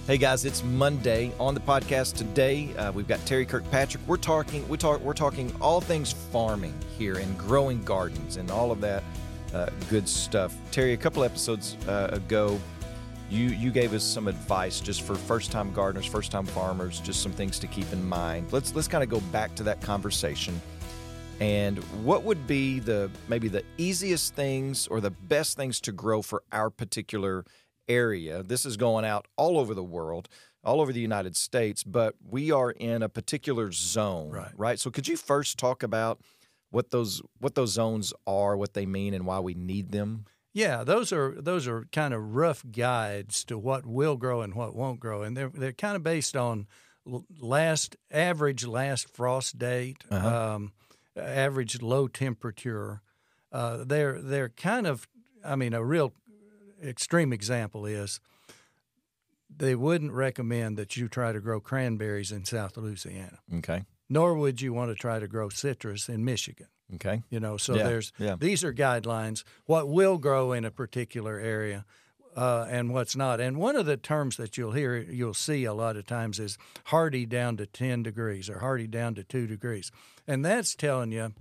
Hey guys, it's Monday. On the podcast today, we've got Terry Kirkpatrick. We're talking all things farming here and growing gardens and all of that good stuff. Terry, a couple episodes ago, you gave us some advice just for first-time gardeners, first-time farmers, just some things to keep in mind. Let's kind of go back to that conversation. And what would be maybe the easiest things or the best things to grow for our particular area? This is going out all over the world, all over the United States, but we are in a particular zone, right? So could you first talk about what those zones are, what they mean, and why we need them? Yeah, those are kind of rough guides to what will grow and what won't grow, and they're kind of based on average last frost date, average low temperature. They're kind of, a real extreme example is they wouldn't recommend that you try to grow cranberries in South Louisiana. Okay. Nor would you want to try to grow citrus in Michigan. Okay. These are guidelines, what will grow in a particular area and what's not. And one of the terms that you'll see a lot of times is hardy down to 10 degrees or hardy down to 2 degrees. And that's telling you,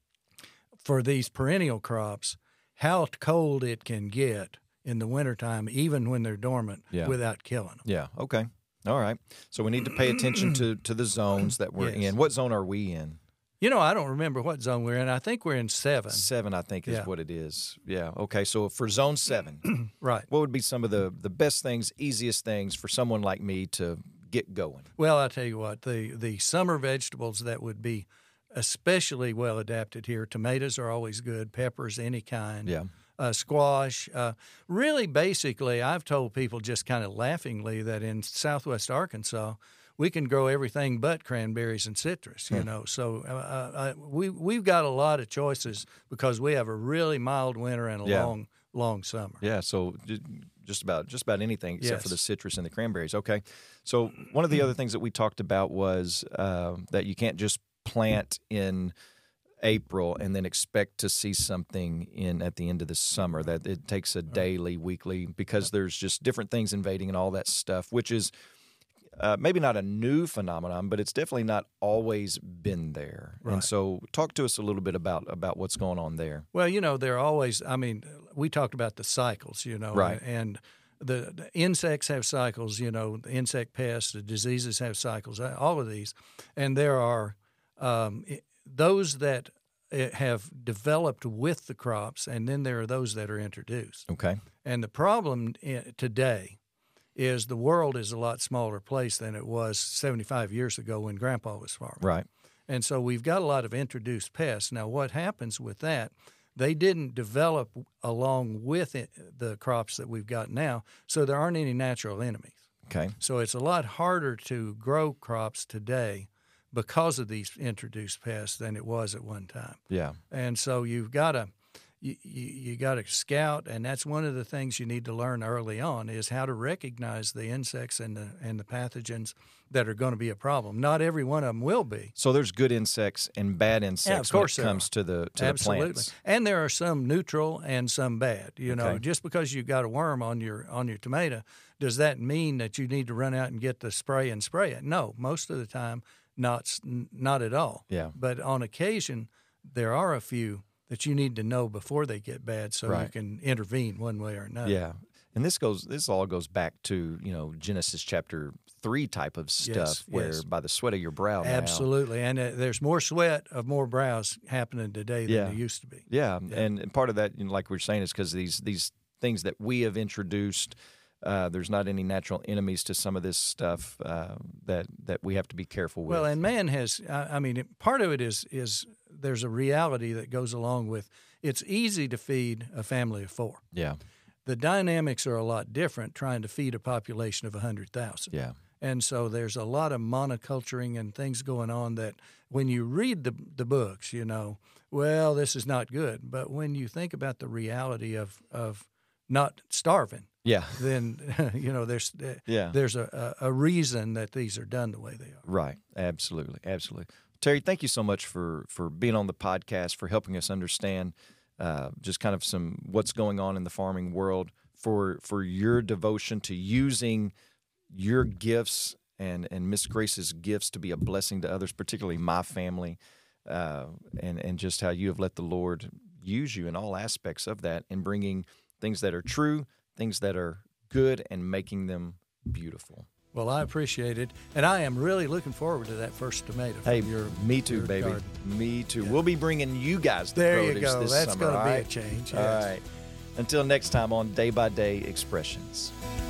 for these perennial crops, how cold it can get in the wintertime, even when they're dormant, without killing them. Yeah, okay. All right. So we need to pay attention to the zones that we're in. What zone are we in? I don't remember what zone we're in. I think we're in 7. 7, I think, is what it is. Yeah, okay. So for zone 7, right, what would be some of the best things, easiest things for someone like me to get going? Well, I'll tell you what, the summer vegetables that would be especially well adapted here, tomatoes are always good, peppers, any kind. Yeah. Squash. Really, basically, I've told people just kind of laughingly that in southwest Arkansas, we can grow everything but cranberries and citrus, So we've got a lot of choices because we have a really mild winter and a long summer. Yeah, so just about anything except for the citrus and the cranberries. Okay. So one of the other things that we talked about was that you can't just plant in April and then expect to see something at the end of the summer, that it takes a daily, weekly, because there's just different things invading and all that stuff, which is maybe not a new phenomenon, but it's definitely not always been there. Right. And so talk to us a little bit about what's going on there. Well, they're always, we talked about the cycles, right. And the insects have cycles, the insect pests, the diseases have cycles, all of these. And there are those that have developed with the crops, and then there are those that are introduced. Okay. And the problem today is the world is a lot smaller place than it was 75 years ago when Grandpa was farming. Right. And so we've got a lot of introduced pests. Now, what happens with that, they didn't develop along with the crops that we've got now, so there aren't any natural enemies. Okay. So it's a lot harder to grow crops today because of these introduced pests than it was at one time. Yeah. And so you've got to you got to scout, and that's one of the things you need to learn early on is how to recognize the insects and the pathogens that are going to be a problem. Not every one of them will be. So there's good insects and bad insects when it comes to the plants. And there are some neutral and some bad. Okay. Just because you've got a worm on your tomato, does that mean that you need to run out and get the spray and spray it? No, most of the time, not at all. Yeah. But on occasion, there are a few that you need to know before they get bad, so you can intervene one way or another. Yeah, and this all goes back to Genesis chapter 3 type of stuff, where by the sweat of your brow. Absolutely, and there's more sweat of more brows happening today than there used to be. Yeah, and part of that, like we were saying, is because these things that we have introduced. There's not any natural enemies to some of this stuff that we have to be careful with. Well, and man has, part of it is there's a reality that goes along with it's easy to feed a family of 4. Yeah. The dynamics are a lot different trying to feed a population of 100,000. Yeah. And so there's a lot of monoculturing and things going on that when you read the books, well, this is not good. But when you think about the reality of not starving, then there's a reason that these are done the way they are. Right. Absolutely. Terry, thank you so much for being on the podcast, for helping us understand just kind of what's going on in the farming world, for your devotion to using your gifts and Miss Grace's gifts to be a blessing to others, particularly my family, and just how you have let the Lord use you in all aspects of that in bringing things that are true, things that are good, and making them beautiful. Well, I appreciate it, and I am really looking forward to that first tomato. Hey, from me too, your baby. garden. Me too. Yeah. We'll be bringing you guys the There produce you go. this That's summer. going to be all a right? change. Yes. All right. Until next time on Day by Day Expressions.